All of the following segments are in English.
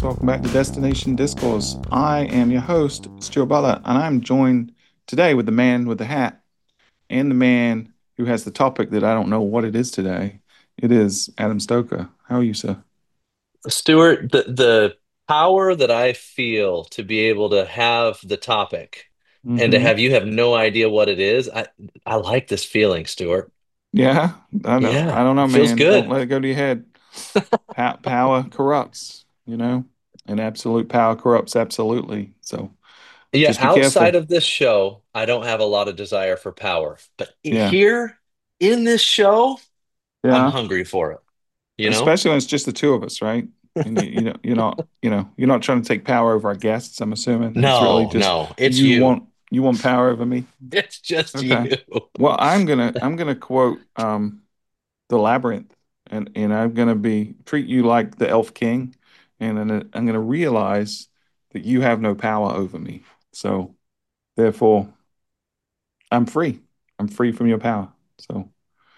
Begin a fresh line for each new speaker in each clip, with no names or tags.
Welcome back to Destination Discourse. I am your host, Stuart Butler, and I'm joined today with the man with the hat and the man who has the topic that I don't know what it is today. It is Adam Stoker. How are you, sir?
Stuart, the power that I feel to be able to have the topic and to
Mm-hmm.
have you have no idea what it is, I like this feeling, Stuart.
Yeah, I know. I
Yeah,
don't know,
it feels
man. Don't
good.
let it go to your head. Power corrupts, and absolute power corrupts absolutely. So
Yeah,
just be
outside
careful.
of this show, I don't have a lot of desire for power, but
Yeah,
here in this show, I'm
yeah.
hungry for it, you know?
Especially when it's just the two of us, right? And you're not trying to take power over our guests. I'm assuming it's really
No,
just
no, it's
you
you.
want you want power over me.
It's just
Okay.
you.
Well, I'm gonna quote the Labyrinth, and I'm gonna be treat you like the Elf King, and then I'm gonna realize that you have no power over me. So therefore, I'm free. I'm free from your power. So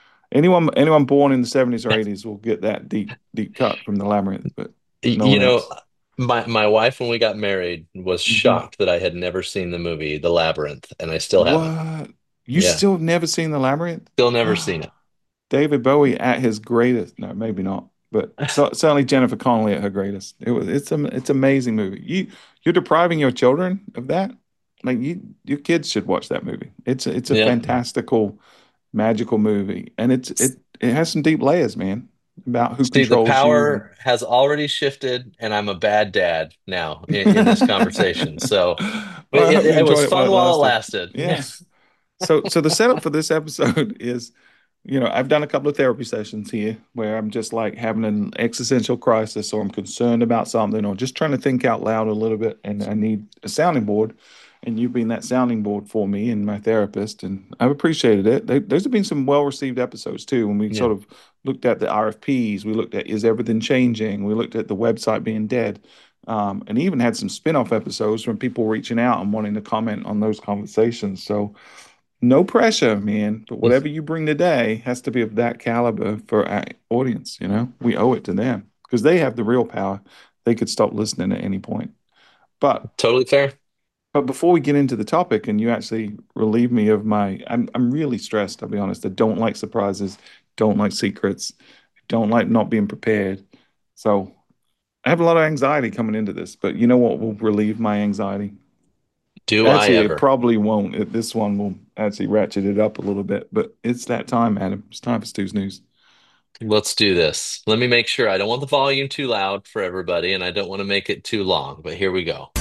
anyone born in the 70s or 80s will get that deep cut from the Labyrinth, but no
You
one
know,
else.
my wife, when we got married, was
Hmm.
shocked that I had never seen the movie The Labyrinth, and I still haven't.
What? You
Yeah,
still have never seen the Labyrinth?
still never seen it.
David Bowie at his greatest. No, maybe not, but certainly Jennifer Connelly at her greatest. It's amazing movie. You're depriving your children of that. Like your kids should watch that movie. It's a
Yeah.
fantastical, magical movie, and it has some deep layers, man, about who
See, the
controls you and
power has already shifted, and I'm a bad dad now in this conversation. So, but
well, I hope you
it was
enjoyed it while
fun
it
while it
lasted.
lasted. Yeah.
Yeah. So the setup for this episode is, I've done a couple of therapy sessions here where I'm just like having an existential crisis or I'm concerned about something or just trying to think out loud a little bit and I need a sounding board. And you've been that sounding board for me and my therapist, and I've appreciated it. Those have been some well-received episodes too. When we
Yeah.
sort of looked at the RFPs, we looked at is everything changing? We looked at the website being dead, and even had some spin-off episodes from people reaching out and wanting to comment on those conversations. So no pressure, man. But whatever you bring today has to be of that caliber for our audience. We owe it to them because they have the real power. They could stop listening at any point. But
Totally fair.
but before we get into the topic and you actually relieve me of I'm really stressed, I'll be honest. I don't like surprises, don't like secrets, don't like not being prepared. So I have a lot of anxiety coming into this, but you know what will relieve my anxiety?
Do I
Actually, it
ever?
probably won't. This one will actually ratchet it up a little bit, but it's that time, Adam. It's time for Stu's News.
Let's do this. Let me make sure I don't want the volume too loud for everybody, and I don't want to make it too long, but here we go.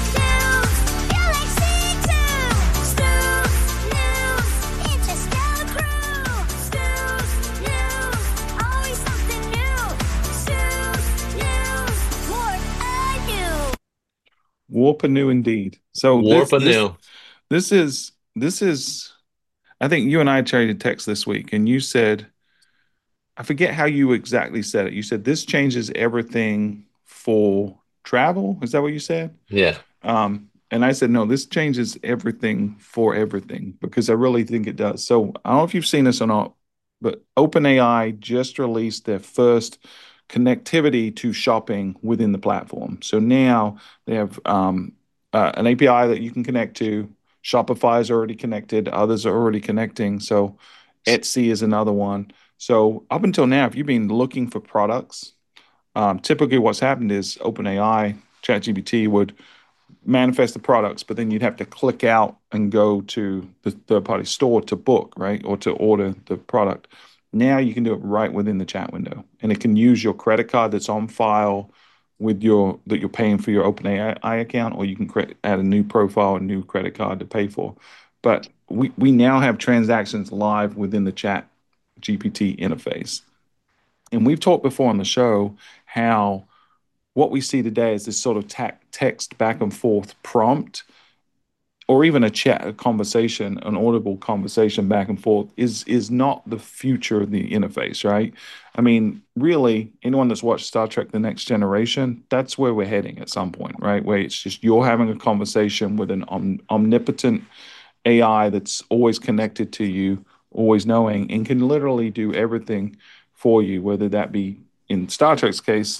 Warp anew indeed. So
Warp anew.
this is I think you and I traded text this week, and you said, I forget how you exactly said it. You said this changes everything for travel. Is that what you said?
Yeah.
And I said, no, this changes everything for everything because I really think it does. So I don't know if you've seen this or not, but OpenAI just released their first connectivity to shopping within the platform. So now they have an API that you can connect to. Shopify is already connected. Others are already connecting. So Etsy is another one. So up until now, if you've been looking for products, typically what's happened is OpenAI, ChatGPT would manifest the products, but then you'd have to click out and go to the third party store to book, right? Or to order the product. Now you can do it right within the chat window, and it can use your credit card that's on file with your that you're paying for your OpenAI account, or you can add a new profile, a new credit card to pay for. But we now have transactions live within the chat GPT interface. And we've talked before on the show how what we see today is this sort of text back and forth prompt or even a chat, a conversation, an audible conversation back and forth is not the future of the interface, right? I mean, really, anyone that's watched Star Trek: The Next Generation, that's where we're heading at some point, right? Where it's just you're having a conversation with an omnipotent AI that's always connected to you, always knowing, and can literally do everything for you, whether that be in Star Trek's case,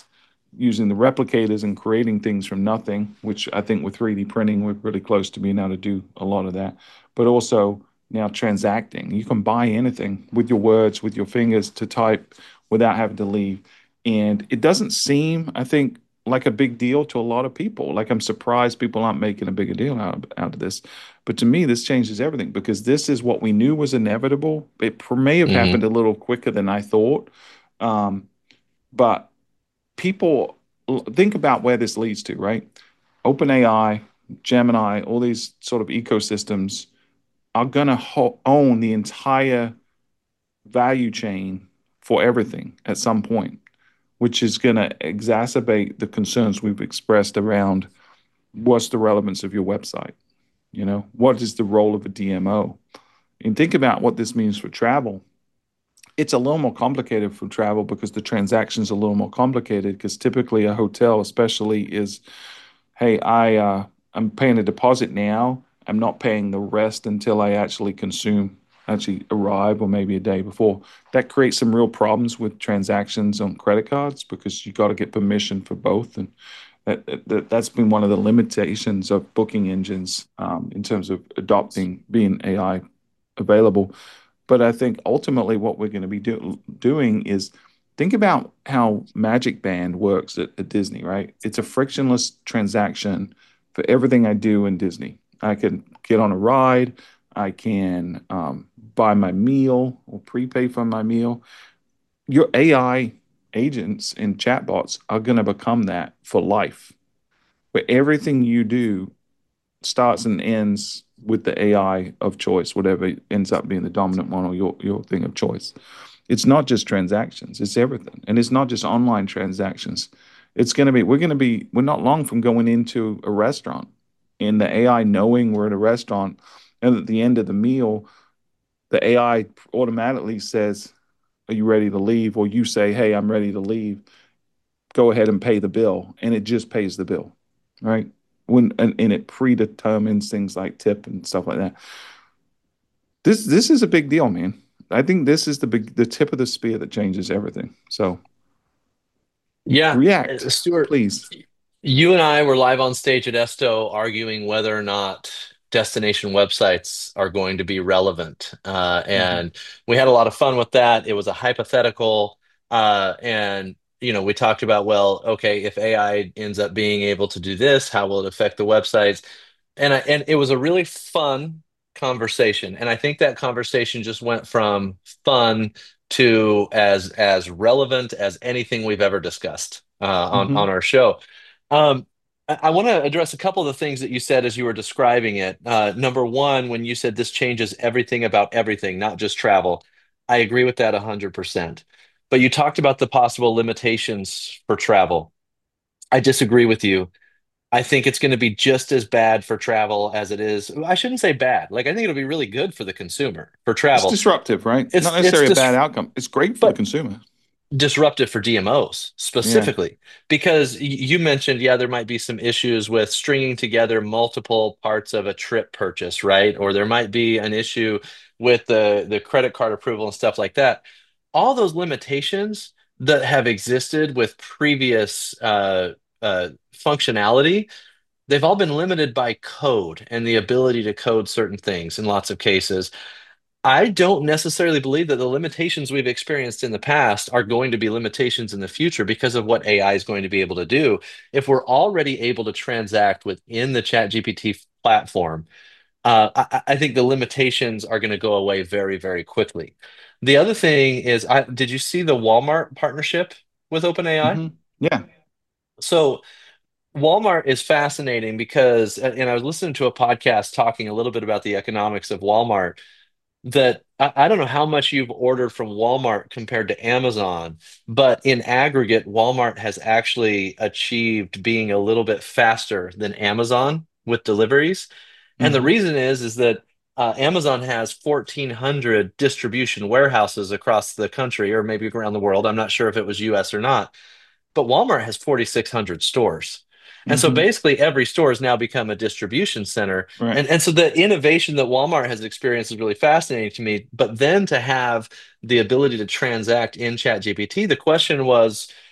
using the replicators and creating things from nothing, which I think with 3D printing, we're really close to being able to do a lot of that. But also now transacting. You can buy anything with your words, with your fingers to type without having to leave. And it doesn't seem, I think, like a big deal to a lot of people. Like I'm surprised people aren't making a bigger deal out of this. But to me, this changes everything because this is what we knew was inevitable. It may have
Hmm.
happened a little quicker than I thought. Um, but people think about where this leads to, right? OpenAI, Gemini, all these sort of ecosystems are going to own the entire value chain for everything at some point, which is going to exacerbate the concerns we've expressed around what's the relevance of your website? What is the role of a DMO? And think about what this means for travel. It's a little more complicated for travel because the transaction's a little more complicated because typically a hotel especially is, hey, I'm paying a deposit now. I'm not paying the rest until I actually arrive, or maybe a day before. That creates some real problems with transactions on credit cards because you got to get permission for both, and that's been one of the limitations of booking engines in terms of adopting being AI available. But I think ultimately what we're going to be doing is think about how Magic Band works at Disney, right? It's a frictionless transaction for everything I do in Disney. I can get on a ride, I can buy my meal or prepay for my meal. Your AI agents and chatbots are going to become that for life, where everything you do starts and ends with the AI of choice, whatever ends up being the dominant one or your thing of choice. It's not just transactions, it's everything. And it's not just online transactions. We're not long from going into a restaurant and the AI knowing we're in a restaurant. And at the end of the meal, the AI automatically says, are you ready to leave? Or you say, hey, I'm ready to leave. Go ahead and pay the bill. And it just pays the bill, right? And it predetermines things like tip and stuff like that. This is a big deal, man. I think this is the tip of the spear that changes everything. So
Yeah,
react,
Stuart,
please.
you and I were live on stage at Esto arguing whether or not destination websites are going to be relevant.
Mhm.
And we had a lot of fun with that. It was a hypothetical. And, we talked about, well, okay, if AI ends up being able to do this, how will it affect the websites? And it was a really fun conversation. And I think that conversation just went from fun to as relevant as anything we've ever discussed on
Mhm.
our show. I want to address a couple of the things that you said as you were describing it. Number one, when you said this changes everything about everything, not just travel, I agree with that 100%. But you talked about the possible limitations for travel. I disagree with you. I think it's going to be just as bad for travel as it is. I shouldn't say bad. Like I think it'll be really good for the consumer for
It's
travel.
disruptive, right? Not
It's
necessarily a bad
just,
outcome. It's great for the
but
consumer.
disruptive for DMOs
Yeah.
specifically because you mentioned, yeah, there might be some issues with stringing together multiple parts of a trip purchase, right? Or there might be an issue with the credit card approval and stuff like that. All those limitations that have existed with previous functionality, they've all been limited by code and the ability to code certain things in lots of cases. I don't necessarily believe that the limitations we've experienced in the past are going to be limitations in the future because of what AI is going to be able to do. If we're already able to transact within the ChatGPT platform, I think the limitations are going to go away very, very quickly. The other thing is, did you see the Walmart partnership with OpenAI?
Yeah.
So Walmart is fascinating because, and I was listening to a podcast talking a little bit about the economics of Walmart that I don't know how much you've ordered from Walmart compared to Amazon, but in aggregate, Walmart has actually achieved being a little bit faster than Amazon with deliveries. And the
Hmm.
reason is that Amazon has 1,400 distribution warehouses across the country, or maybe around the world. I'm not sure if it was US or not, but Walmart has 4,600 stores. And so
Hmm.
basically every store has now become a distribution center.
Right.
And so the innovation that Walmart has experienced is really fascinating to me. But then to have the ability to transact in ChatGPT, the question was,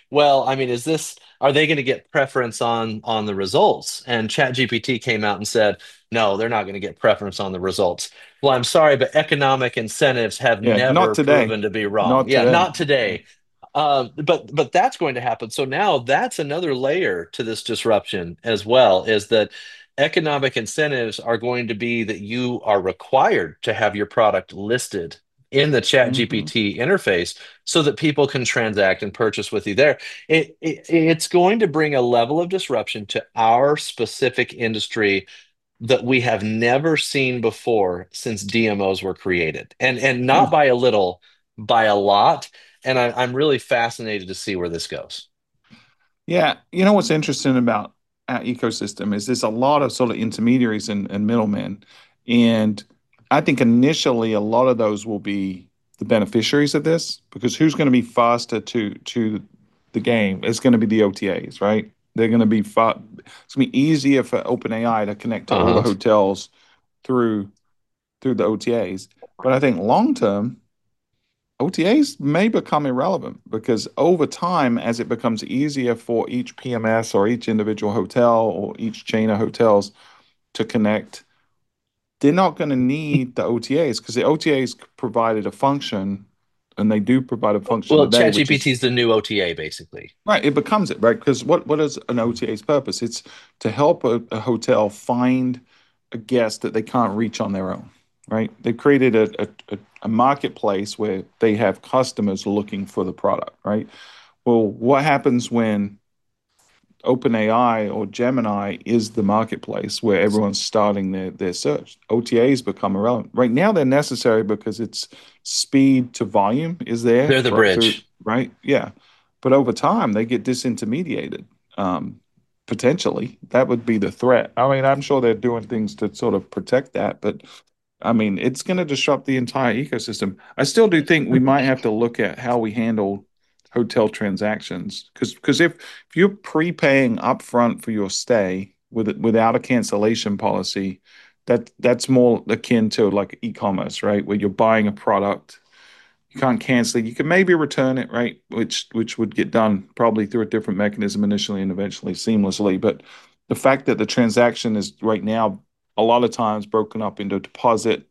well, I mean, are they going to get preference on the results? And ChatGPT came out and said, no, they're not going to get preference on the results. Well, I'm sorry, but economic incentives have
Yeah, not
never
today.
proven to be wrong.
Not
Yeah,
today.
not today. But that's going to happen. So now that's another layer to this disruption as well, is that economic incentives are going to be that you are required to have your product listed in the Chat
Hmm.
GPT interface so that people can transact and purchase with you there. It's going to bring a level of disruption to our specific industry that we have never seen before since DMOs were created. And not by a little, by a lot. And I'm really fascinated to see where this goes.
Yeah, you know what's interesting about our ecosystem is there's a lot of sort of intermediaries and middlemen. And I think initially a lot of those will be the beneficiaries of this because who's going to be faster to the game? It's going to be the OTAs, right? They're going to be far, it's going to be easier for OpenAI to connect to all the
Uh-huh.
hotels through through the OTAs. But I think long term, OTAs may become irrelevant because over time, as it becomes easier for each PMS or each individual hotel or each chain of hotels to connect, they're not going to need the OTAs because the OTAs provided a function and they do provide a function
Well,
today, which
ChatGPT
is
is the new OTA, basically.
right. It becomes it, right? Because what is an OTA's purpose? It's to help a hotel find a guest that they can't reach on their own, right? They've created a marketplace where they have customers looking for the product, right? Well, what happens when OpenAI or Gemini is the marketplace where everyone's starting their search? OTAs become irrelevant. Right now, they're necessary because it's speed to volume is there
They're the
for through,
bridge.
right? Yeah. But over time, they get disintermediated. Um, Potentially, that would be the threat. I mean, I'm sure they're doing things to sort of protect that, but I mean, it's going to disrupt the entire ecosystem. I still do think we might have to look at how we handle hotel transactions because if you're prepaying upfront for your stay without a cancellation policy, that's more akin to like e-commerce, right? Where you're buying a product, you can't cancel it. You can maybe return it, right? Which would get done probably through a different mechanism initially and eventually seamlessly. But the fact that the transaction is right now a lot of times broken up into deposit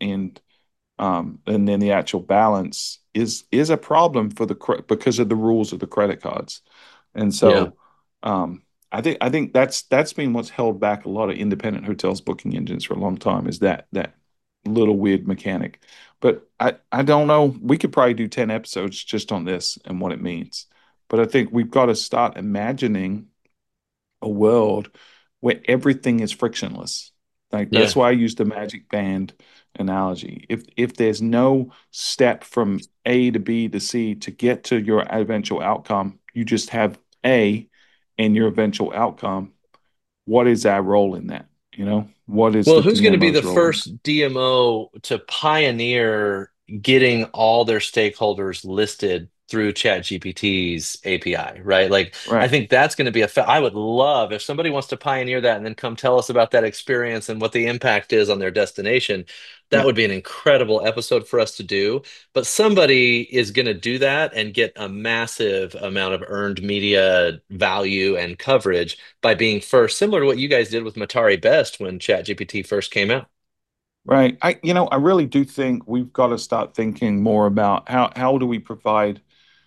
and then the actual balance is a problem for because of the rules of the credit cards. And
Yeah.
so I think that's been what's held back a lot of independent hotels booking engines for a long time is that little weird mechanic. But I don't know. We could probably do 10 episodes just on this and what it means. But I think we've got to start imagining a world where everything is frictionless. Like that's
Yeah.
why I use the magic band analogy. If there's no step from A to B to C to get to your eventual outcome, you just have A and your eventual outcome. What is our role in that? What is
Well,
the
who's going to be the
DMO's role in that?
first DMO to pioneer getting all their stakeholders listed through ChatGPT's API, right? Like, I
Right.
think that's going to be I would love if somebody wants to pioneer that and then come tell us about that experience and what the impact is on their destination. That
Yeah.
would be an incredible episode for us to do. But somebody is going to do that and get a massive amount of earned media value and coverage by being first, similar to what you guys did with Matari Best when ChatGPT first came out.
Right. I really do think we've got to start thinking more about how do we provide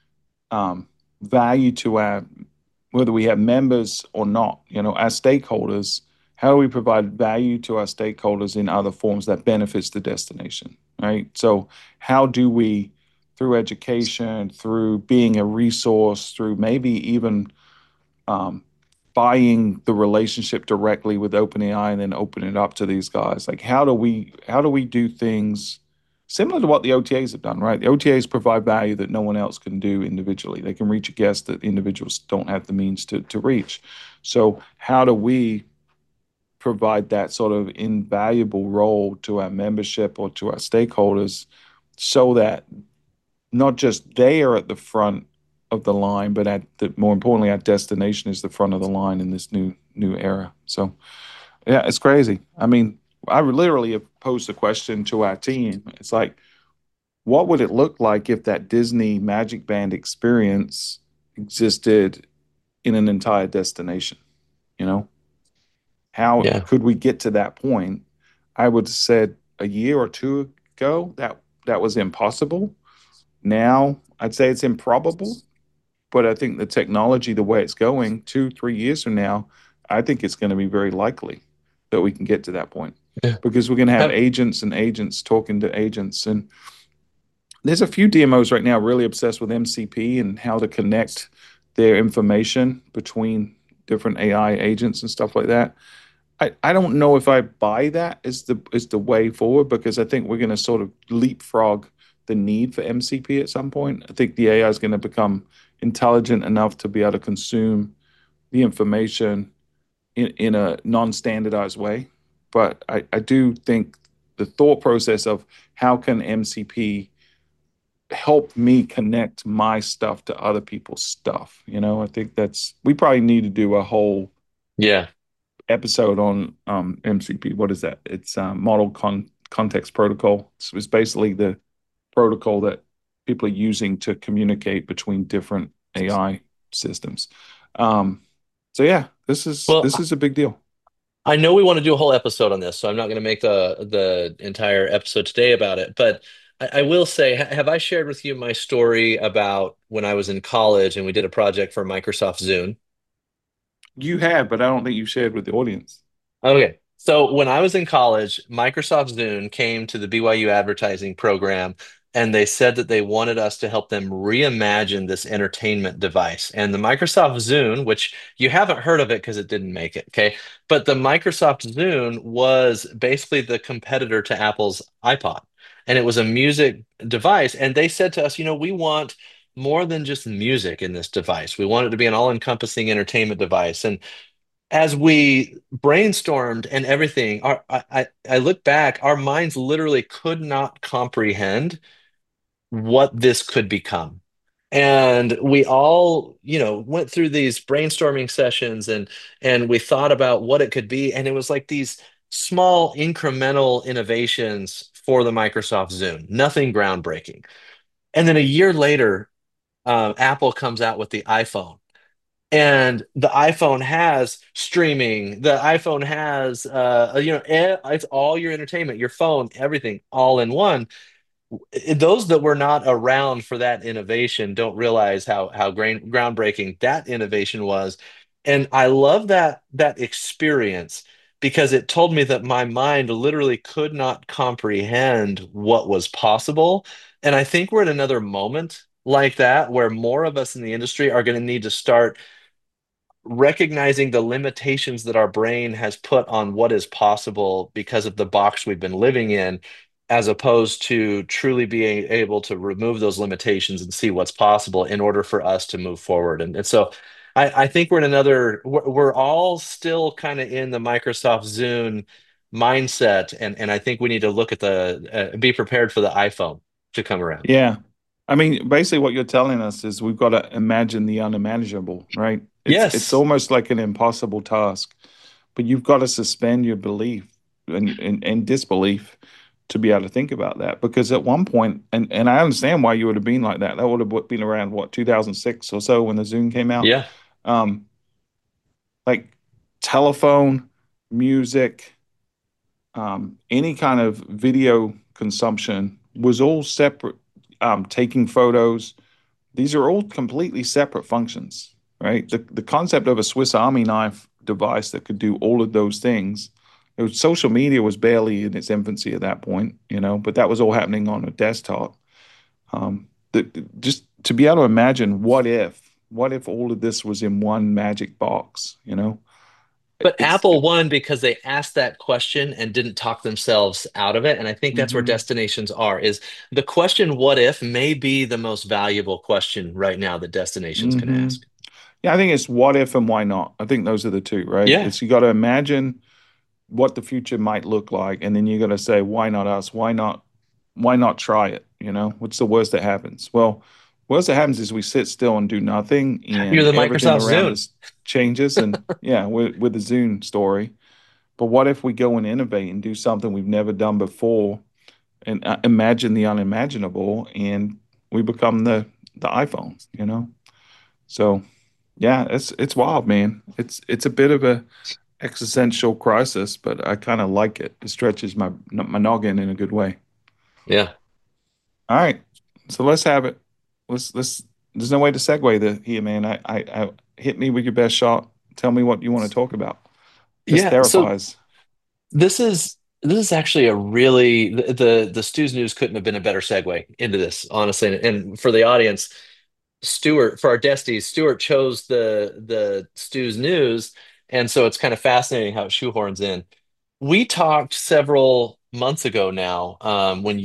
um, value to our, whether we have members or not, our stakeholders, how do we provide value to our stakeholders in other forms that benefits the destination, right? So how do we, through education, through being a resource, through maybe even um, buying the relationship directly with OpenAI and then open it up to these guys. Like how do we do things similar to what the OTAs have done, right? The OTAs provide value that no one else can do individually. They can reach a guest that individuals don't have the means to reach. So how do we provide that sort of invaluable role to our membership or to our stakeholders so that not just they are at the front of the line, but more importantly, our destination is the front of the line in this new era. So yeah, it's crazy. I mean, I literally have posed a question to our team. It's like, what would it look like if that Disney Magic Band experience existed in an entire destination. You know, how
Yeah.
could we get to that point? I would have said a year or two ago that that was impossible. Now I'd say it's improbable, but I think the technology, the way it's going, 2, 3 years from now, I think it's going to be very likely that we can get to that point
Yeah.
because we're going to have
Have,
agents and agents talking to agents. And there's a few DMOs right now really obsessed with MCP and how to connect their information between different AI agents and stuff like that. I don't know if I buy that as the way forward because I think we're going to sort of leapfrog the need for MCP at some point. I think the AI is going to become intelligent enough to be able to consume the information in a non-standardized way. But I do think the thought process of how can MCP help me connect my stuff to other people's stuff, I think that's we probably need to do a whole
yeah.
episode on MCP. What is that? It's context protocol. It's basically the protocol that people are using to communicate between different AI systems. Um, so yeah, this
Well,
is a big deal.
I know we want to do a whole episode on this, so I'm not going to make the entire episode today about it. But I will say, have I shared with you my story about when I was in college and we did a project for Microsoft Zune?
You have, but I don't think you shared with the audience.
Okay. So when I was in college, Microsoft Zune came to the BYU advertising program and they said that they wanted us to help them reimagine this entertainment device. And the Microsoft Zune, which you haven't heard of it because it didn't make it, okay? But the Microsoft Zune was basically the competitor to Apple's iPod. And it was a music device. And they said to us, we want more than just music in this device. We want it to be an all-encompassing entertainment device. And as we brainstormed and everything, I look back, our minds literally could not comprehend what this could become. And we all, went through these brainstorming sessions and we thought about what it could be. And it was like these small incremental innovations for the Microsoft Zune, nothing groundbreaking. And then a year later, Apple comes out with the iPhone. And the iPhone has streaming. The iPhone has, it's all your entertainment, your phone, everything, all in one. Those that were not around for that innovation don't realize how groundbreaking that innovation was. And I love that experience because it told me that my mind literally could not comprehend what was possible. And I think we're at another moment like that where more of us in the industry are going to need to start recognizing the limitations that our brain has put on what is possible because of the box we've been living in, as opposed to truly being able to remove those limitations and see what's possible in order for us to move forward. And so I think we're all still kind of in the Microsoft Zune mindset. And I think we need to look at be prepared for the iPhone to come around.
Yeah. I mean, basically what you're telling us is we've got to imagine the unimaginable, right? It's
Yes.
almost like an impossible task, but you've got to suspend your belief and disbelief to be able to think about that. Because at one point, and I understand why you would have been like that. That would have been around what, 2006 or so when the Zoom came out.
Yeah.
Um, like telephone, music, any kind of video consumption was all separate. Taking photos, these are all completely separate functions, right? The concept of a Swiss Army knife device that could do all of those things. Social media was barely in its infancy at that point, but that was all happening on a desktop. Just to be able to imagine what if all of this was in one magic box.
But
It's
Apple won because they asked that question and didn't talk themselves out of it. And I think that's where
mhm,
destinations are, is the question, what if, may be the most valuable question right now that destinations can
mhm.
ask.
Yeah, I think it's what if and why not. I think those are the two, right?
Yeah.
It's you got to imagine what the future might look like, and then you got to say, why not us? Why not try it? What's the worst that happens? Well, worst that happens is we sit still and do nothing,
You're
and
the
everything
Microsoft
around
Zune.
us changes. And yeah, with the Zune story. But what if we go and innovate and do something we've never done before, and imagine the unimaginable, and we become the iPhone? So yeah, it's wild, man. It's a bit of a existential crisis, but I kind of like it. It stretches my noggin in a good way.
Yeah.
All right, so let's have it. Let's. There's no way to segue here, man. I hit me with your best shot. Tell me what you want to talk about. This
Yeah. So
terrifies.
this is actually a really the Stu's News couldn't have been a better segue into this, honestly. And for the audience, Stuart, for our Desties, Stuart chose the Stu's News, and so it's kind of fascinating how it shoehorns in. We talked several months ago now, when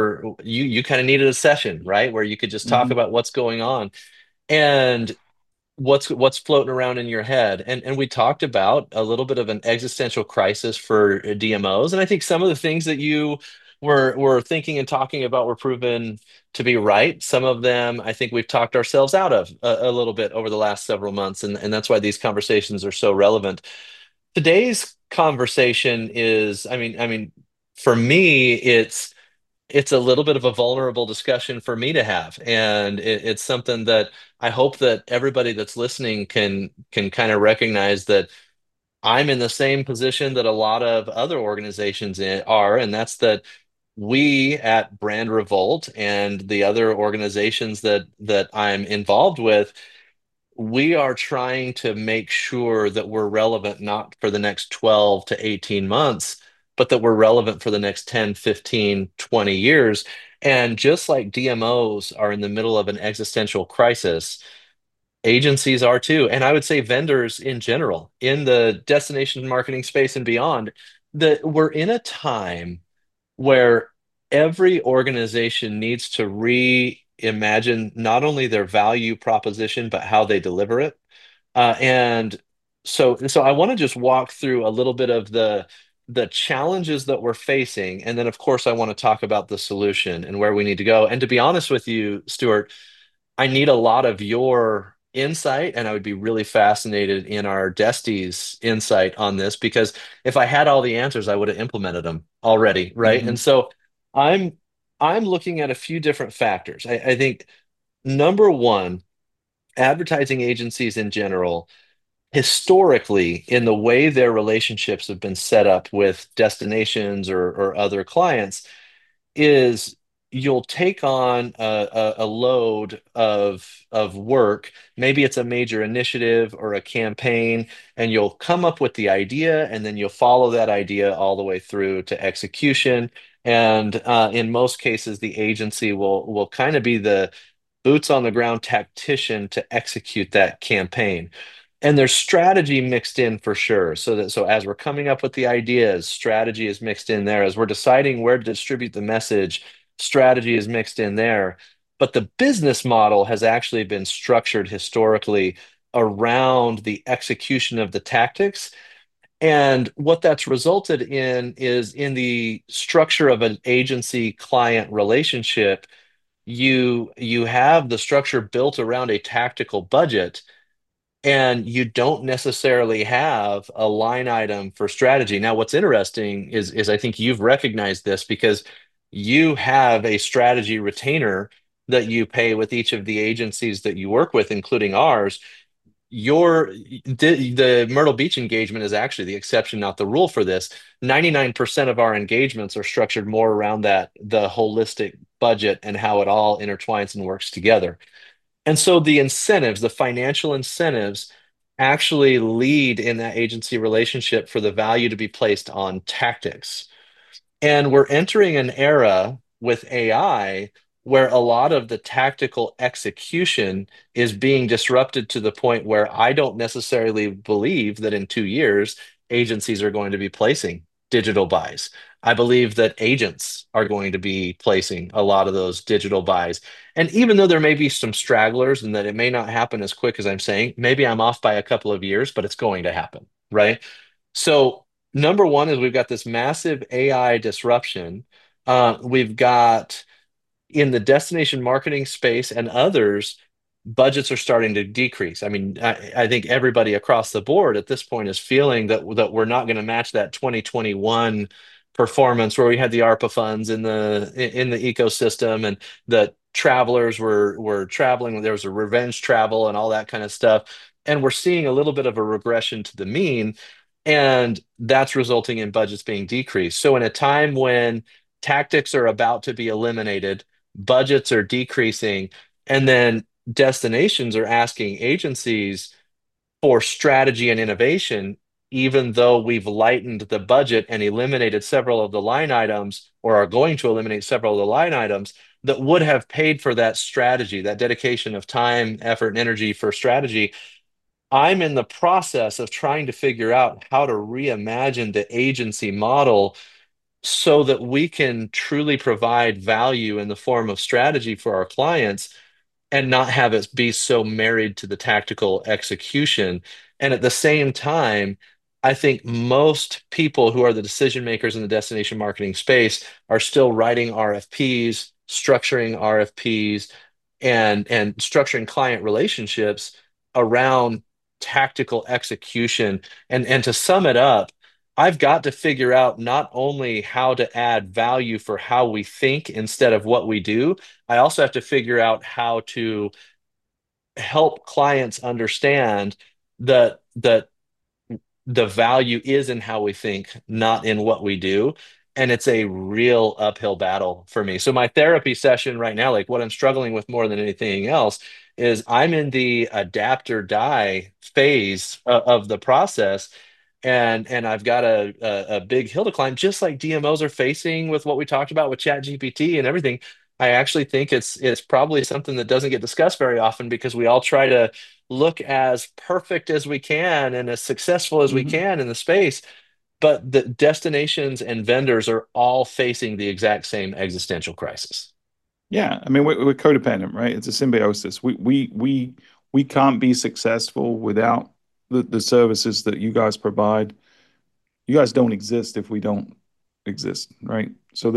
you kind of needed a session, right, where you could just talk
Hmm.
about what's going on. And what's floating around in your head, and we talked about a little bit of an existential crisis for DMOs, and I think some of the things that you were thinking and talking about were proven to be right. Some of them I think we've talked ourselves out of a little bit over the last several months, and that's why these conversations are so relevant. Today's conversation is, I mean for me it's a little bit of a vulnerable discussion for me to have, and it's something that I hope that everybody that's listening can kind of recognize that I'm in the same position that a lot of other organizations are, and that's that we at Brand Revolt and the other organizations that I'm involved with, we are trying to make sure that we're relevant not for the next 12 to 18 months, but that we're relevant for the next 10, 15, 20 years. And just like DMOs are in the middle of an existential crisis, agencies are too. And I would say vendors in general, in the destination marketing space and beyond, that we're in a time where every organization needs to reimagine not only their value proposition, but how they deliver it. And so I want to just walk through a little bit of the challenges that we're facing, and then of course I want to talk about the solution and where we need to go. And to be honest with you, Stuart, I need a lot of your insight, and I would be really fascinated in our Desti's insight on this, because if I had all the answers, I would have implemented them already, right? And
Hmm.
so I'm I'm looking at a few different factors. I think number one, advertising agencies in general, historically, in the way their relationships have been set up with destinations or other clients, is you'll take on a load of work. Maybe it's a major initiative or a campaign, and you'll come up with the idea, and then you'll follow that idea all the way through to execution. And in most cases, the agency will kind of be the boots on the ground tactician to execute that campaign. And there's strategy mixed in for sure. So as we're coming up with the ideas, strategy is mixed in there. As we're deciding where to distribute the message, strategy is mixed in there. But the business model has actually been structured historically around the execution of the tactics. And what that's resulted in is, in the structure of an agency client relationship, you have the structure built around a tactical budget, and you don't necessarily have a line item for strategy. Now, what's interesting is I think you've recognized this, because you have a strategy retainer that you pay with each of the agencies that you work with, including ours. The Myrtle Beach engagement is actually the exception, not the rule for this. 99% of our engagements are structured more around the holistic budget and how it all intertwines and works together. And so the incentives, the financial incentives, actually lead in that agency relationship for the value to be placed on tactics. And we're entering an era with AI where a lot of the tactical execution is being disrupted to the point where I don't necessarily believe that in 2 years, agencies are going to be placing digital buys. I believe that agents are going to be placing a lot of those digital buys. And even though there may be some stragglers and that it may not happen as quick as I'm saying, maybe I'm off by a couple of years, but it's going to happen, right? So number one is we've got this massive AI disruption. We've got, in the destination marketing space and others, budgets are starting to decrease. I mean, I think everybody across the board at this point is feeling that we're not going to match that 2021 performance where we had the ARPA funds in the ecosystem, and that travelers were traveling. There was a revenge travel and all that kind of stuff. And we're seeing a little bit of a regression to the mean, and that's resulting in budgets being decreased. So in a time when tactics are about to be eliminated, budgets are decreasing, and then destinations are asking agencies for strategy and innovation, even though we've lightened the budget and eliminated several of the line items, or are going to eliminate several of the line items that would have paid for that strategy, that dedication of time, effort, and energy for strategy. I'm in the process of trying to figure out how to reimagine the agency model so that we can truly provide value in the form of strategy for our clients and not have it be so married to the tactical execution. And at the same time, I think most people who are the decision makers in the destination marketing space are still writing RFPs, structuring RFPs, and structuring client relationships around tactical execution. And to sum it up, I've got to figure out not only how to add value for how we think instead of what we do, I also have to figure out how to help clients understand that the value is in how we think, not in what we do. And it's a real uphill battle for me. So my therapy session right now, like what I'm struggling with more than anything else, is I'm in the adapt or die phase of the process. And I've got a big hill to climb, just like DMOs are facing with what we talked about with ChatGPT and everything. I actually think it's probably something that doesn't get discussed very often because we all try to look as perfect as we can and as successful as we
Mhm.
can in the space. But the destinations and vendors are all facing the exact same existential crisis.
Yeah, I mean we're codependent, right? It's a symbiosis. We can't be successful without the services that you guys provide. You guys don't exist if we don't exist, right? So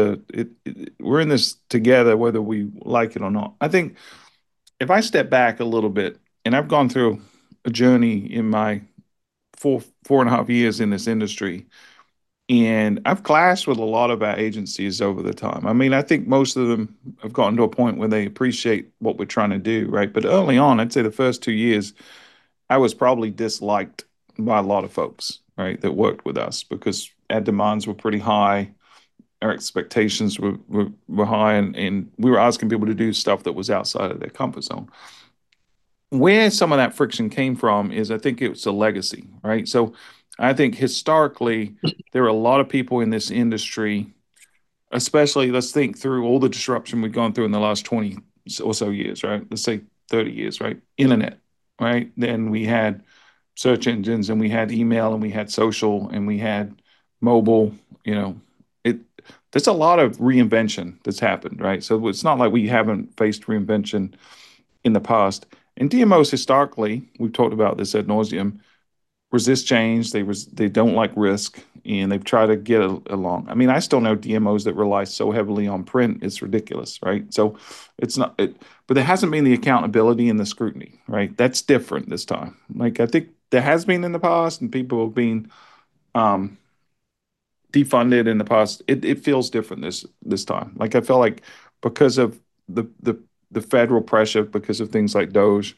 we're in this together, whether we like it or not. I think if I step back a little bit, and I've gone through a journey in my 4.5 years in this industry, and I've clashed with a lot of our agencies over the time. I mean, I think most of them have gotten to a point where they appreciate what we're trying to do, right? But early on, I'd say the first 2 years, I was probably disliked by a lot of folks, right, that worked with us because our demands were pretty high. Our expectations were high, and we were asking people to do stuff that was outside of their comfort zone. Where some of that friction came from is I think it's a legacy, right? So I think historically, there are a lot of people in this industry, especially let's think through all the disruption we've gone through in the last 20 or so years, right? Let's say 30 years, right? Internet, right? Then we had search engines and we had email and we had social and we had mobile, you know, it there's a lot of reinvention that's happened, right? So it's not like we haven't faced reinvention in the past. And DMOs historically, we've talked about this ad nauseum, resist change. They don't like risk, and they've tried to get along. I mean, I still know DMOs that rely so heavily on print; it's ridiculous, right? So it's not. But there hasn't been the accountability and the scrutiny, right? That's different this time. Like I think there has been in the past, and people have been um, defunded in the past. It feels different this time. Like I feel like because of the federal pressure, because of things like Doge,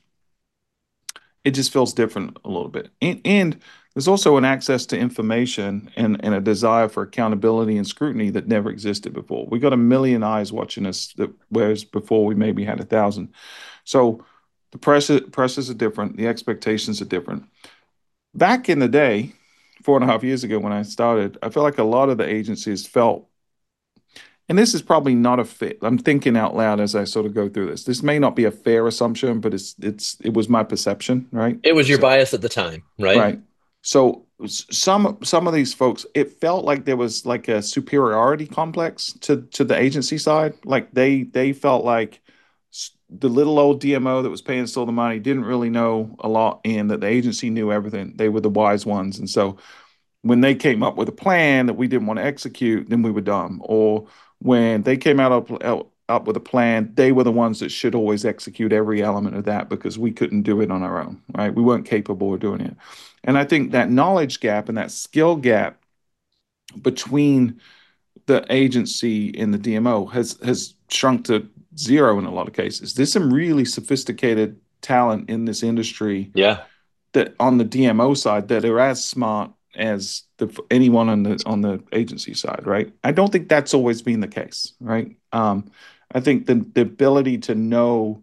it just feels different a little bit. And there's also an access to information and a desire for accountability and scrutiny that never existed before. We got a million eyes watching us, that whereas before we maybe had 1,000. So the pressures are different, the expectations are different. Back in the day, 4.5 years ago when I started, I feel like a lot of the agencies felt, and this is probably not a fit. I'm thinking out loud as I sort of go through this. This may not be a fair assumption, but it was my perception, right?
It was your
So
bias at the time, right?
right. So some of these folks, it felt like there was like a superiority complex to the agency side. Like they felt like the little old DMO that was paying us all the money didn't really know a lot, and that the agency knew everything. They were the wise ones, and so when they came up with a plan that we didn't want to execute, then we were dumb. Or when they came up with a plan, they were the ones that should always execute every element of that because we couldn't do it on our own, right? We weren't capable of doing it. And I think that knowledge gap and that skill gap between the agency and the DMO has shrunk to zero in a lot of cases. There's some really sophisticated talent in this industry
Yeah.
that on the DMO side that are as smart as anyone on the agency side, right? I don't think that's always been the case, right? I think the ability to know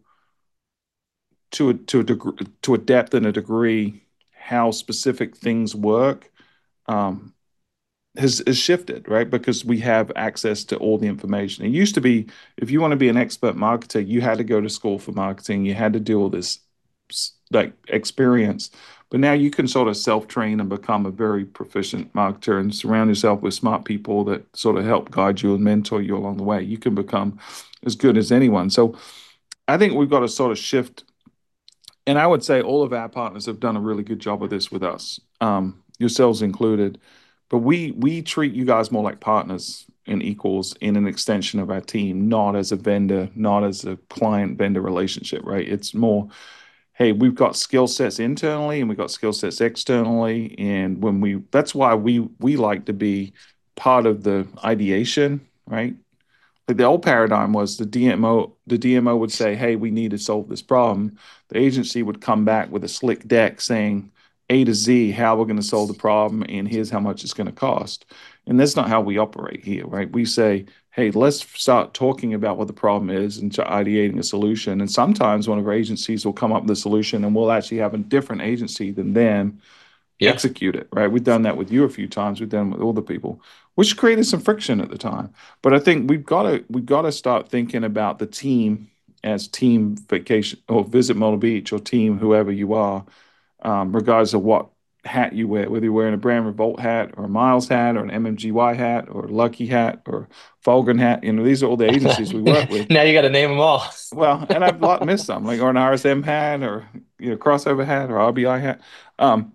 to a degree, to a depth and a degree how specific things work um, has shifted, right? Because we have access to all the information. It used to be if you want to be an expert marketer, you had to go to school for marketing, you had to do all this like experience. But now you can sort of self-train and become a very proficient marketer and surround yourself with smart people that sort of help guide you and mentor you along the way. You can become as good as anyone. So I think we've got to sort of shift, and I would say all of our partners have done a really good job of this with us, yourselves included. But we treat you guys more like partners and equals in an extension of our team, not as a vendor, not as a client vendor relationship, right? It's more, hey, we've got skill sets internally and we've got skill sets externally, and when we that's why we like to be part of the ideation, right? Like the old paradigm was the DMO would say, "Hey, we need to solve this problem." The agency would come back with a slick deck saying A to Z how we're going to solve the problem, and here's how much it's going to cost. And that's not how we operate here, right? We say, "Hey, let's start talking about what the problem is and start ideating a solution." And sometimes one of our agencies will come up with a solution, and we'll actually have a different agency than them
Yeah.
execute it, right? We've done that with you a few times. We've done it with all the people, which created some friction at the time. But I think we've got to start thinking about the team as team vacation or visit Myrtle Beach or team whoever you are, regardless of what hat you wear, whether you're wearing a Brand Revolt hat or a Miles hat or an MMGY hat or a Lucky hat or Fulgrin hat. These are all the agencies we work with.
Now you got to name them all.
Well, and I've lot missed some, like or an RSM hat or crossover hat or RBI hat. Um,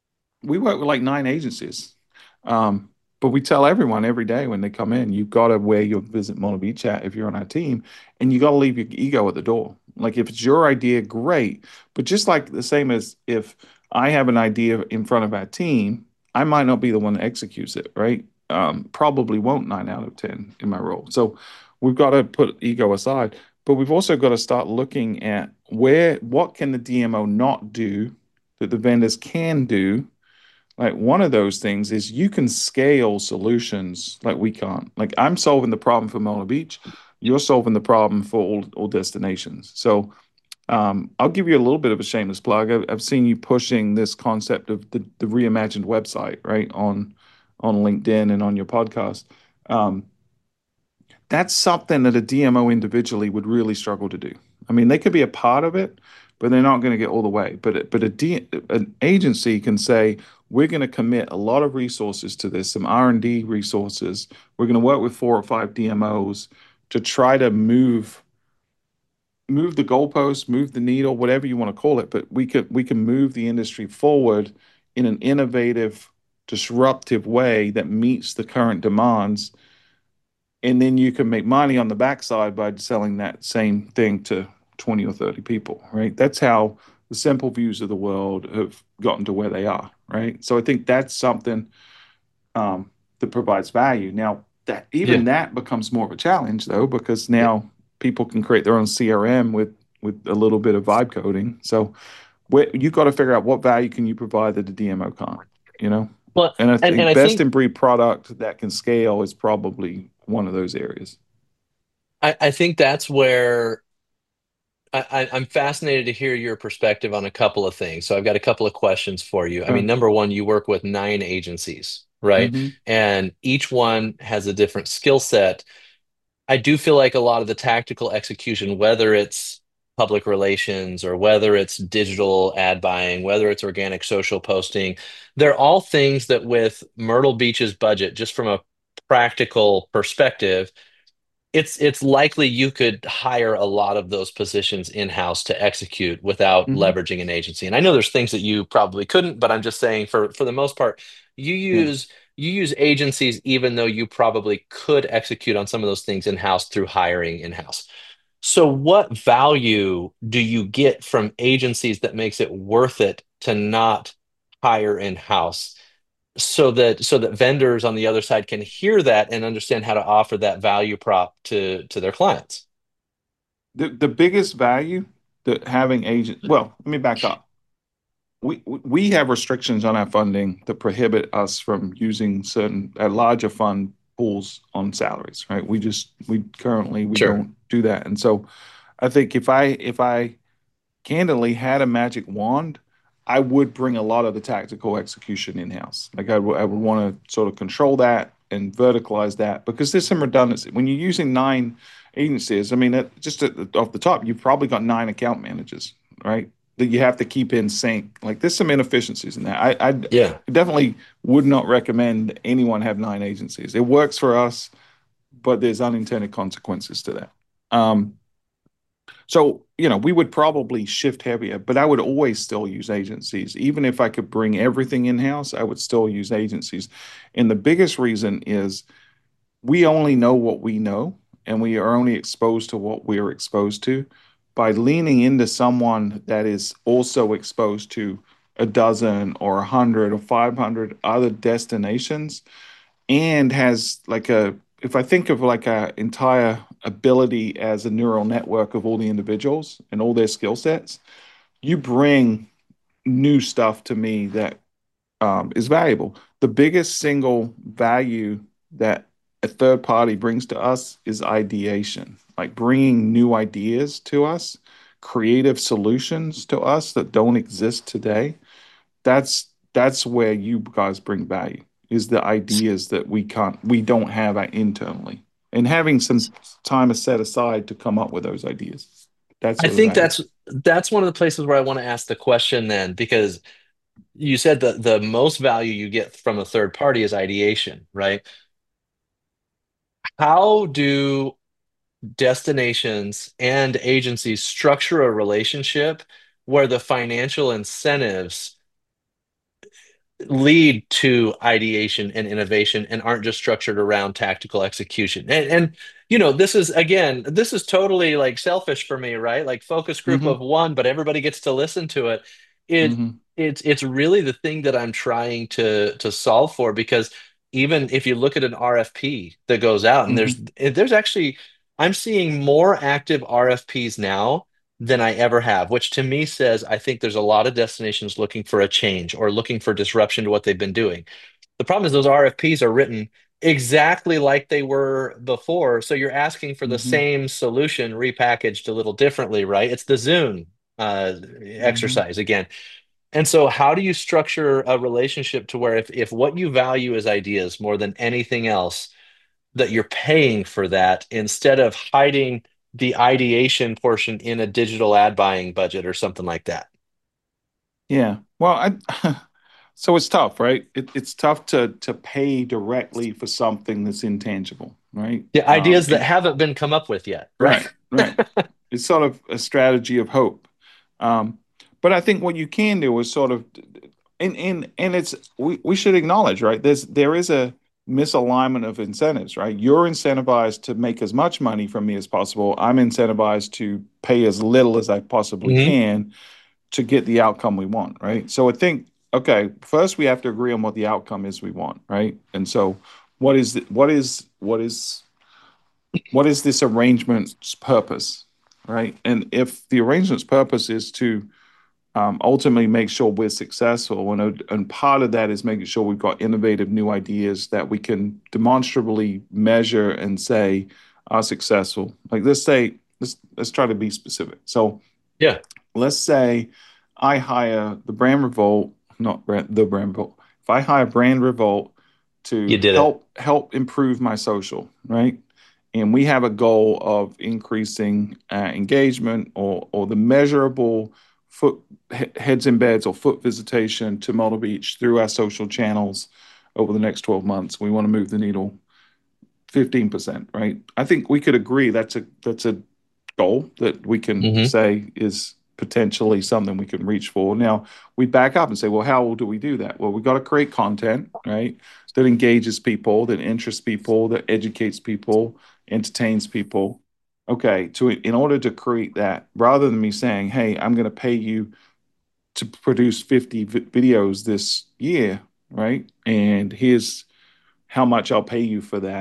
we work with like 9 agencies. Um, but we tell everyone every day when they come in, you've got to wear your Visit Mono Beach hat if you're on our team, and you got to leave your ego at the door. Like if it's your idea, great. But just like the same as if I have an idea in front of our team, I might not be the one that executes it, right? Probably won't 9 out of 10 in my role. So we've got to put ego aside, but we've also got to start looking at what can the DMO not do that the vendors can do. Like one of those things is you can scale solutions like we can't. Like I'm solving the problem for Mona Beach, you're solving the problem for all destinations. So I'll give you a little bit of a shameless plug. I've seen you pushing this concept of the reimagined website, right, on LinkedIn and on your podcast. Um, that's something that a DMO individually would really struggle to do. I mean, they could be a part of it, but they're not going to get all the way. An agency can say, we're going to commit a lot of resources to this, some R&D resources. We're going to work with 4 or 5 DMOs to try to move the goalposts, move the needle, whatever you want to call it. But we can move the industry forward in an innovative, disruptive way that meets the current demands, and then you can make money on the backside by selling that same thing to 20 or 30 people, right? That's how the simple views of the world have gotten to where they are, right? So I think that's something that provides value. Now, that even
Yeah.
that becomes more of a challenge though, because now people can create their own CRM with a little bit of vibe coding. So you've got to figure out what value can you provide that the DMO can't, you know?
Well,
And I
and
think
I
best
think
in breed product that can scale is probably one of those areas.
I think that's where I'm fascinated to hear your perspective on a couple of things. So I've got a couple of questions for you. I mean,
Sure.
number one, you work with 9 agencies, right?
Hmm.
And each one has a different skill set. I do feel like a lot of the tactical execution, whether it's public relations or whether it's digital ad buying, whether it's organic social posting, they're all things that with Myrtle Beach's budget, just from a practical perspective, it's likely you could hire a lot of those positions in-house to execute without
Hmm.
leveraging an agency. And I know there's things that you probably couldn't, but I'm just saying for the most part, you
Yeah.
use you use agencies even though you probably could execute on some of those things in-house through hiring in-house. So what value do you get from agencies that makes it worth it to not hire in-house? So that vendors on the other side can hear that and understand how to offer that value prop to their clients.
the biggest value that having agent, well, let me back up. We have restrictions on our funding that prohibit us from using certain larger fund pools on salaries, right? We currently we
Sure.
don't do that. And so I think if I candidly had a magic wand, I would bring a lot of the tactical execution in-house. Like I would want to sort of control that and verticalize that because there's some redundancy. When you're using nine agencies, I mean, just off the top, you've probably got nine account managers, right? That you have to keep in sync. Like there's some inefficiencies in that. I
Yeah.
definitely would not recommend anyone have nine agencies. It works for us, but there's unintended consequences to that. So, we would probably shift heavier, but I would always still use agencies. Even if I could bring everything in-house, I would still use agencies. And the biggest reason is we only know what we know, and we are only exposed to what we're exposed to. By leaning into someone that is also exposed to a dozen or 100 or 500 other destinations, and has like if I think of like a entire ability as a neural network of all the individuals and all their skill sets, you bring new stuff to me that is valuable. The biggest single value that a third party brings to us is ideation, like bringing new ideas to us, creative solutions to us that don't exist today. That's where you guys bring value, is the ideas that we don't have internally, and having some time set aside to come up with those ideas. That's
I
where the
think
value.
that's one of the places where I want to ask the question then, because you said that the most value you get from a third party is ideation, right? How do destinations and agencies structure a relationship where the financial incentives lead to ideation and innovation and aren't just structured around tactical execution? This is again, this is totally like selfish for me, right? Like focus group of
Hmm.
one, but everybody gets to listen to it. It
Hmm.
it's really the thing that I'm trying to solve for, because even if you look at an RFP that goes out, and
Hmm.
there's actually, I'm seeing more active RFPs now than I ever have, which to me says I think there's a lot of destinations looking for a change or looking for disruption to what they've been doing. The problem is those RFPs are written exactly like they were before. So you're asking for the
Hmm.
same solution repackaged a little differently, right? It's the Zune
Hmm.
exercise again. And so how do you structure a relationship to where if what you value is ideas more than anything else, that you're paying for that instead of hiding the ideation portion in a digital ad buying budget or something like that?
Yeah. Well, so it's tough, right? It's tough to pay directly for something that's intangible, right?
The ideas that haven't been come up with yet, right?
Right, right. It's sort of a strategy of hope. Um, but I think what you can do is sort of, and it's we should acknowledge, right? There is a misalignment of incentives, right? You're incentivized to make as much money from me as possible. I'm incentivized to pay as little as I possibly
Hmm.
can to get the outcome we want, right? So I think, okay, first we have to agree on what the outcome is we want, right? And so what is this arrangement's purpose, right? And if the arrangement's purpose is to ultimately make sure we're successful, and part of that is making sure we've got innovative new ideas that we can demonstrably measure and say are successful. Like let's try to be specific. So
Yeah,
let's say I hire the Brand Revolt, not the Brand Revolt. If I hire Brand Revolt
you
to
did it.
help improve my social, right? And we have a goal of increasing engagement or the measurable foot heads in beds or foot visitation to Myrtle Beach through our social channels over the next 12 months. We want to move the needle 15%, right? I think we could agree that's a goal that we can
Hmm.
say is potentially something we can reach for. Now, we back up and say, well, how do we do that? Well, we got to create content, right? That engages people, that interests people, that educates people, entertains people. Okay, in order to create that, rather than me saying, "Hey, I'm going to pay you to produce 50 videos this year," right? And here's how much I'll pay you for that.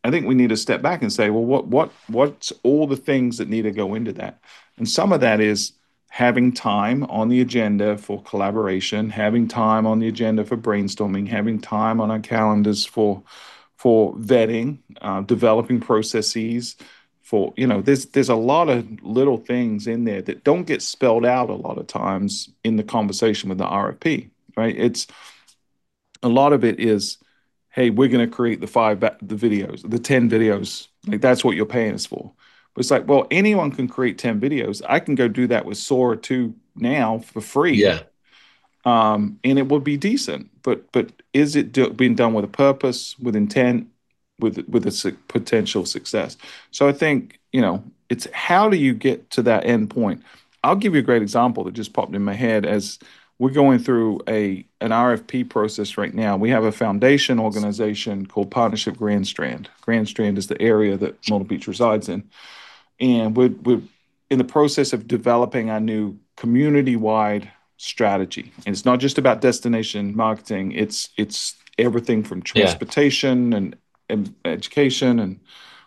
I think we need to step back and say, well, what's all the things that need to go into that? And some of that is having time on the agenda for collaboration, having time on the agenda for brainstorming, having time on our calendars for vetting, developing processes. For there's a lot of little things in there that don't get spelled out a lot of times in the conversation with the RFP, right? It's a lot of it is, hey, we're going to create the videos, the 10 videos. Like that's what you're paying us for. But it's like, well, anyone can create 10 videos. I can go do that with Sora 2 now for free.
Yeah.
And it would be decent. But is it being done with a purpose, with intent, with a potential success? So I think, it's how do you get to that end point? I'll give you a great example that just popped in my head as we're going through an RFP process right now. We have a foundation organization called Partnership Grand Strand. Grand Strand is the area that Myrtle Beach resides in. And we're in the process of developing our new community-wide strategy. And it's not just about destination marketing. It's everything from
Yeah.
transportation and education and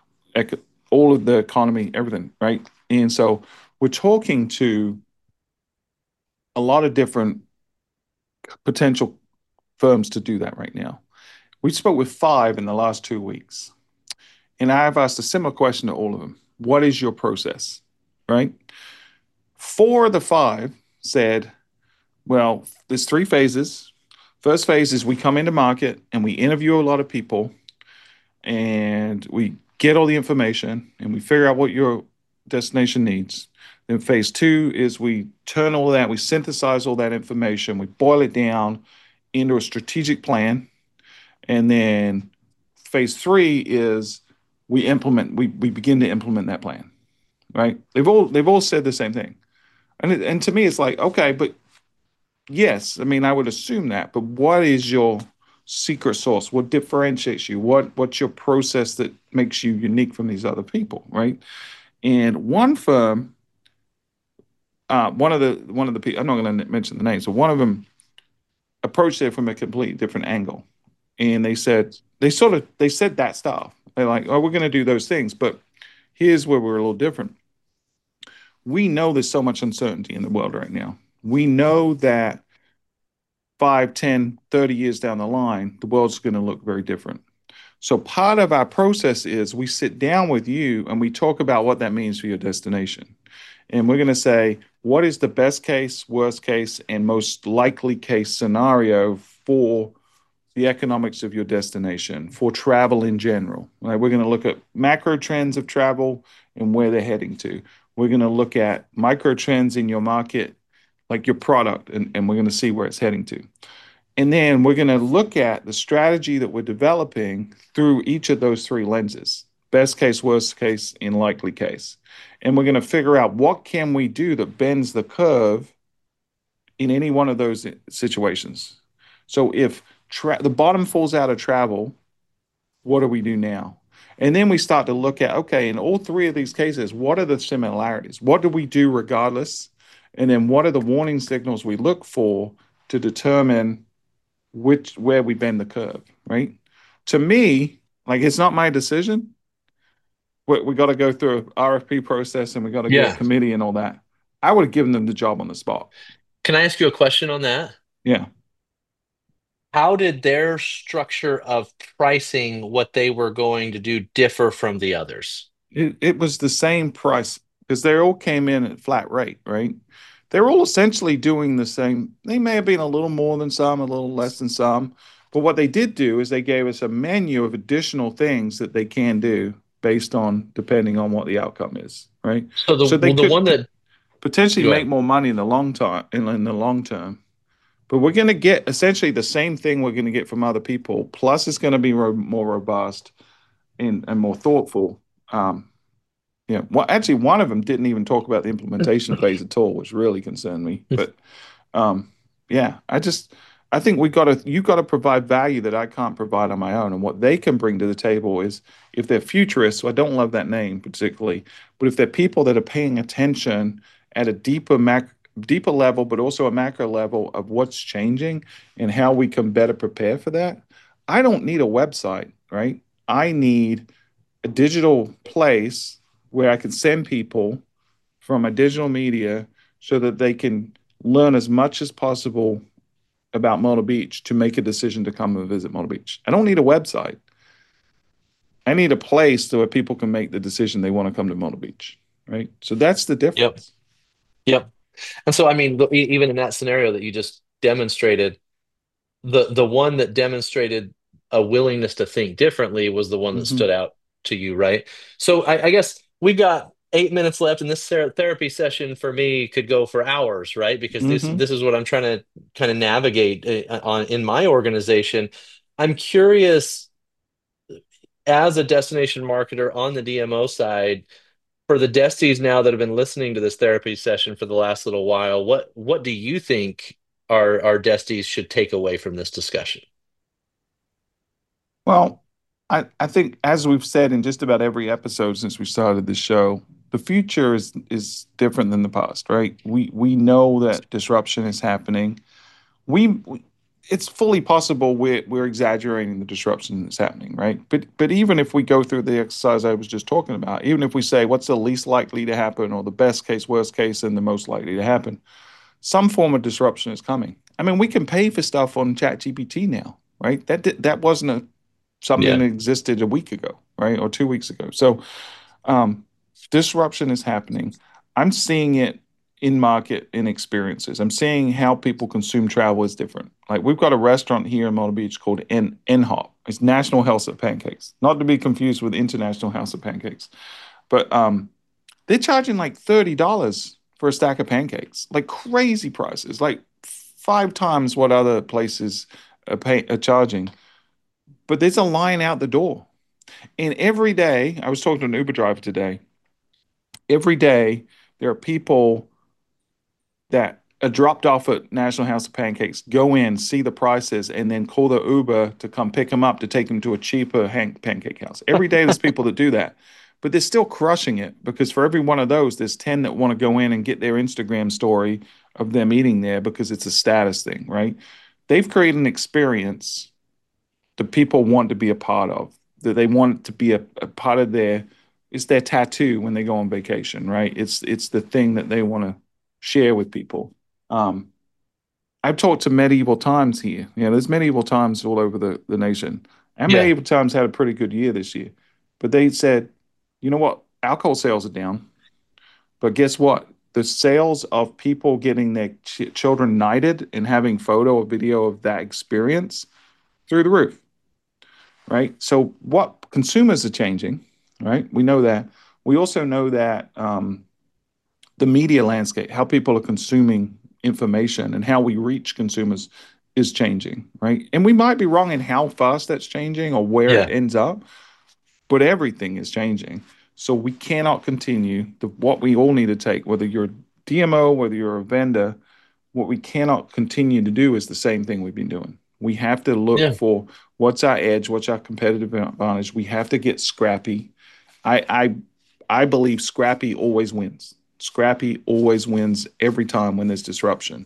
all of the economy, everything, right? And so we're talking to a lot of different potential firms to do that right now. We spoke with five in the last 2 weeks, and I've asked a similar question to all of them. What is your process? Right? Four of the five said, well, there's three phases. First phase is we come into market and we interview a lot of people and we get all the information and we figure out what your destination needs. Then phase two is we turn all that, we synthesize all that information, we boil it down into a strategic plan. And then phase three is we begin to implement that plan, right? They've all said the same thing. And to me, it's like, okay, but yes, I mean, I would assume that, but what is your secret sauce? What differentiates you? What's your process that makes you unique from these other people, right? And one firm, one of the people, I'm not going to mention the name, so one of them approached it from a completely different angle, and they said that stuff. They're like, oh, we're going to do those things, but here's where we're a little different. We know there's so much uncertainty in the world right now. We know that 5, 10, 30 years down the line, the world's going to look very different. So part of our process is we sit down with you and we talk about what that means for your destination. And we're going to say, what is the best case, worst case, and most likely case scenario for the economics of your destination, for travel in general? Right? We're going to look at macro trends of travel and where they're heading to. We're going to look at micro trends in your market, like your product, and we're going to see where it's heading to. And then we're going to look at the strategy that we're developing through each of those three lenses: best case, worst case, and likely case. And we're going to figure out what can we do that bends the curve in any one of those situations. So if the bottom falls out of travel, what do we do now? And then we start to look at, okay, in all three of these cases, what are the similarities? What do we do regardless? And then what are the warning signals we look for to determine where we bend the curve, right? To me, like it's not my decision. We got to go through an RFP process and we got to get a
Yeah.
committee and all that. I would have given them the job on the spot.
Can I ask you a question on that?
Yeah.
How did their structure of pricing what they were going to do differ from the others?
It was the same price because they all came in at flat rate, right? They're all essentially doing the same. They may have been a little more than some, a little less than some. But what they did do is they gave us a menu of additional things that they can do based on depending on what the outcome is, right?
So
So they
the
could
one that
potentially
go
make
ahead.
more money in the long time in the long term. But we're going to get essentially the same thing we're going to get from other people. Plus, it's going to be more robust and more thoughtful. Yeah. Well, actually, one of them didn't even talk about the implementation phase at all, which really concerned me. But um, yeah, I think you got to provide value that I can't provide on my own. And what they can bring to the table is if they're futurists, so I don't love that name particularly, but if they're people that are paying attention at a deeper level, but also a macro level of what's changing and how we can better prepare for that. I don't need a website, right? I need a digital place where I can send people from a digital media so that they can learn as much as possible about Myrtle Beach to make a decision to come and visit Myrtle Beach. I don't need a website. I need a place where people can make the decision they want to come to Myrtle Beach, right? So that's the
Yep.
difference.
Yep. And so, I mean, even in that scenario that you just demonstrated, the one that demonstrated a willingness to think differently was the one that
Mm-hmm.
stood out to you, right? So I guess we got 8 minutes left, and this therapy session for me could go for hours, right? Because this
Mm-hmm.
this is what I'm trying to kind of navigate on in my organization. I'm curious, as a destination marketer on the DMO side, for the Desties now that have been listening to this therapy session for the last little while, what do you think our Desties should take away from this discussion?
Well, I think as we've said in just about every episode since we started the show, the future is different than the past, right? We know that disruption is happening. We it's fully possible we're exaggerating the disruption that's happening, right? But even if we go through the exercise I was just talking about, even if we say what's the least likely to happen or the best case, worst case, and the most likely to happen, some form of disruption is coming. I mean, we can pay for stuff on ChatGPT now, right? That wasn't something
Yeah.
that existed a week ago, right, or 2 weeks ago. So um, disruption is happening. I'm seeing it in market in experiences. I'm seeing how people consume travel is different. Like we've got a restaurant here in Myrtle Beach called NHOP. It's National House of Pancakes, not to be confused with International House of Pancakes. But they're charging like $30 for a stack of pancakes, like crazy prices, like 5 times what other places are charging. But there's a line out the door. And every day, I was talking to an Uber driver today. Every day, there are people that are dropped off at National House of Pancakes, go in, see the prices, and then call the Uber to come pick them up to take them to a cheaper pancake house. Every day, there's people that do that. But they're still crushing it because for every one of those, there's 10 that want to go in and get their Instagram story of them eating there because it's a status thing, right? They've created an experience that people want to be a part of, that they want to be a part of it's their tattoo when they go on vacation, right? It's the thing that they want to share with people. Um, I've talked to Medieval Times here. There's Medieval Times all over the nation. And
Yeah.
Medieval Times had a pretty good year this year. But they said, you know what? Alcohol sales are down. But guess what? The sales of people getting their children knighted and having photo or video of that experience through the roof, right? So what consumers are changing, right? We know that. We also know that the media landscape, how people are consuming information and how we reach consumers is changing, right? And we might be wrong in how fast that's changing or where it
Yeah.
ends up, but everything is changing. So we cannot continue what we all need to take, whether you're a DMO, whether you're a vendor, what we cannot continue to do is the same thing we've been doing. We have to look
Yeah.
for what's our edge, what's our competitive advantage. We have to get scrappy. I I believe scrappy always wins. Scrappy always wins every time when there's disruption.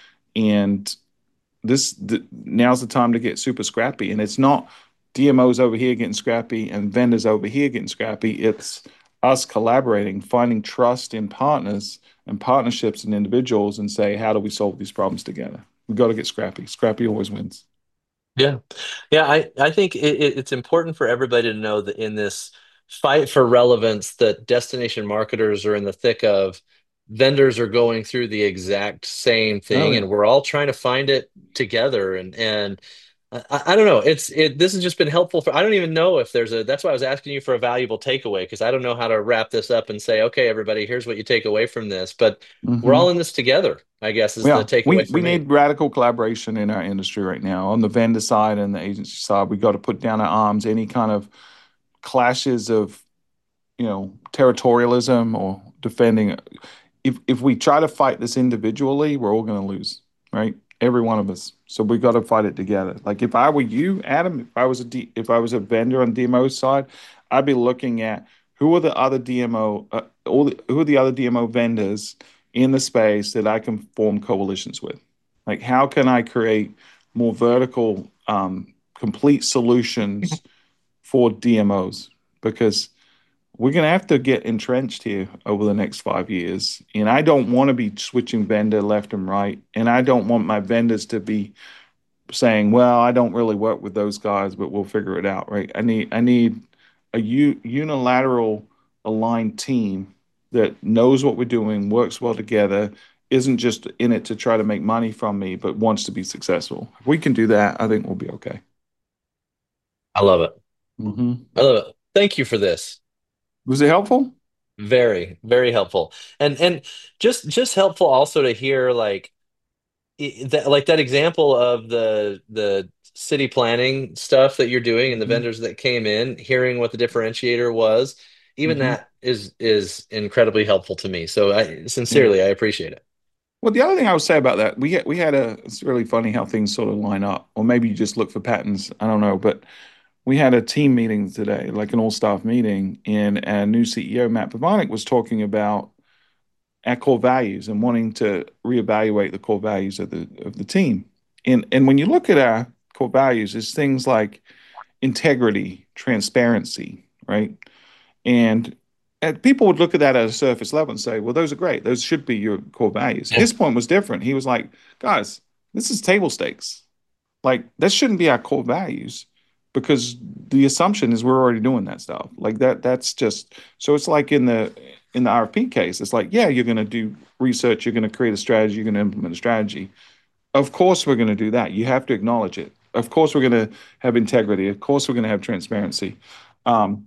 And now's the time to get super scrappy. And it's not DMOs over here getting scrappy and vendors over here getting scrappy. It's us collaborating, finding trust in partners and partnerships and individuals and say, how do we solve these problems together? We've got to get scrappy. Scrappy always wins.
Yeah. Yeah, I think it's important for everybody to know that in this fight for relevance that destination marketers are in the thick of, vendors are going through the exact same
Oh,
thing,
yeah.
and we're all trying to find it together. And I don't know. This has just been helpful for. I don't even know if there's a. That's why I was asking you for a valuable takeaway because I don't know how to wrap this up and say, okay, everybody, here's what you take away from this. But we're all
Hmm.
in this together, I guess, is the
Yeah, we
takeaway for
we
me.
need radical collaboration in our industry right now. On the vendor side and the agency side, we got to put down our arms. Any kind of clashes of territorialism or defending. If we try to fight this individually, we're all going to lose, right? Every one of us. So we got to fight it together. Like if I were you, Adam, if I was a vendor on DMO side, I'd be looking at who are the other DMO, who are the other DMO vendors in the space that I can form coalitions with. Like how can I create more vertical, complete solutions for DMOs? because we're going to have to get entrenched here over the next 5 years. And I don't want to be switching vendor left and right. And I don't want my vendors to be saying, well, I don't really work with those guys, but we'll figure it out, right? I need a unilateral aligned team that knows what we're doing, works well together, isn't just in it to try to make money from me, but wants to be successful. If we can do that, I think we'll be okay.
I love it.
Hmm.
I love it. Thank you for this.
Was it helpful?
Very, very helpful. And just helpful also to hear that like that example of the city planning stuff that you're doing and the
Hmm.
vendors that came in, hearing what the differentiator was, even
Hmm.
that is incredibly helpful to me. So I
Yeah.
sincerely I appreciate it.
Well, the other thing I would say about that, we had a, it's really funny how things sort of line up, or maybe you just look for patterns. I don't know, but we had a team meeting today, like an all-staff meeting, and our new CEO, Matt Pavanik, was talking about our core values and wanting to reevaluate the core values of the team. And when you look at our core values, it's things like integrity, transparency, right? And people would look at that at a surface level and say, well, those are great. Those should be your core values.
Yeah.
His point was different. He was like, guys, this is table stakes. Like, that shouldn't be our core values because the assumption is we're already doing that stuff. Like that's just so it's like in the RFP case, it's like, yeah, you're gonna do research, you're gonna create a strategy, you're gonna implement a strategy. Of course we're gonna do that. You have to acknowledge it. Of course we're gonna have integrity. Of course we're gonna have transparency. Um,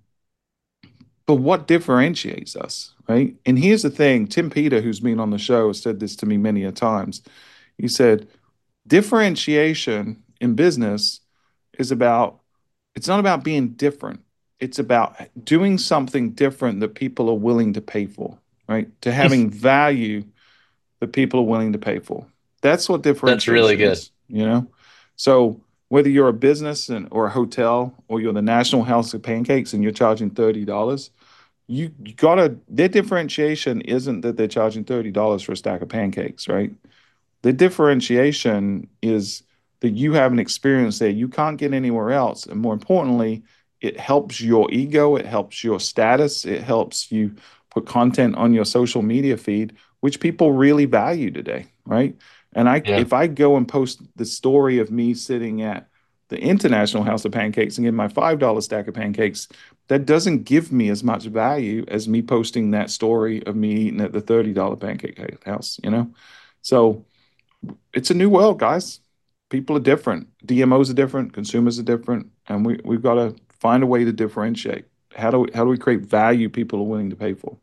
but what differentiates us, right? And here's the thing, Tim Peter, who's been on the show, has said this to me many a times. He said, differentiation in business is about, it's not about being different. It's about doing something different that people are willing to pay for, right? To having value that people are willing to pay for. That's what
That's really
differentiation
good.
is, you know? So whether you're a business or a hotel or you're the National House of Pancakes and you're charging $30, you gotta, their differentiation isn't that they're charging $30 for a stack of pancakes, right? The differentiation is that you have an experience that you can't get anywhere else. And more importantly, it helps your ego, it helps your status, it helps you put content on your social media feed, which people really value today, right? And
Yeah.
if I go and post the story of me sitting at the International House of Pancakes and get my $5 stack of pancakes, that doesn't give me as much value as me posting that story of me eating at the $30 pancake house, you know? So it's a new world, guys. People are different. DMOs are different. Consumers are different, and we've got to find a way to differentiate. How do we create value people are willing to pay for?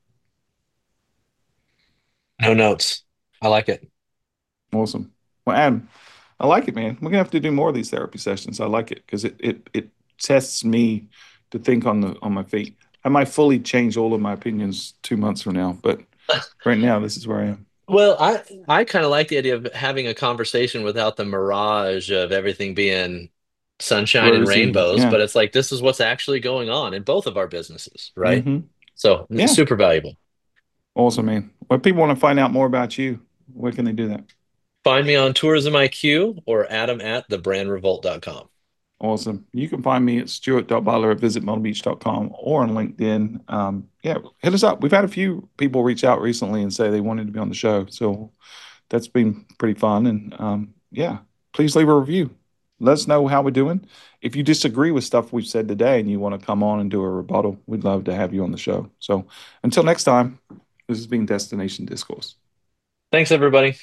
No notes. I like it.
Awesome. Well, Adam, I like it, man. We're gonna have to do more of these therapy sessions. I like it because it tests me to think on my feet. I might fully change all of my opinions 2 months from now, but right now this is where I am.
Well, I kind of like the idea of having a conversation without the mirage of everything being sunshine and
Rosie,
rainbows,
yeah.
but it's like this is what's actually going on in both of our businesses, right?
Mm-hmm.
So
Yeah.
super valuable.
Awesome, man. When people want to find out more about you, where can they do that?
Find me on Tourism IQ or Adam at thebrandrevolt.com.
Awesome. You can find me at stuart.butler at visitmyrtlebeach.com or on LinkedIn. Yeah, hit us up. We've had a few people reach out recently and say they wanted to be on the show. So that's been pretty fun. And yeah, please leave a review. Let us know how we're doing. If you disagree with stuff we've said today and you want to come on and do a rebuttal, we'd love to have you on the show. So until next time, this has been Destination Discourse.
Thanks, everybody.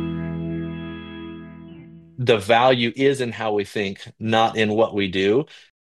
The value is in how we think, not in what we do.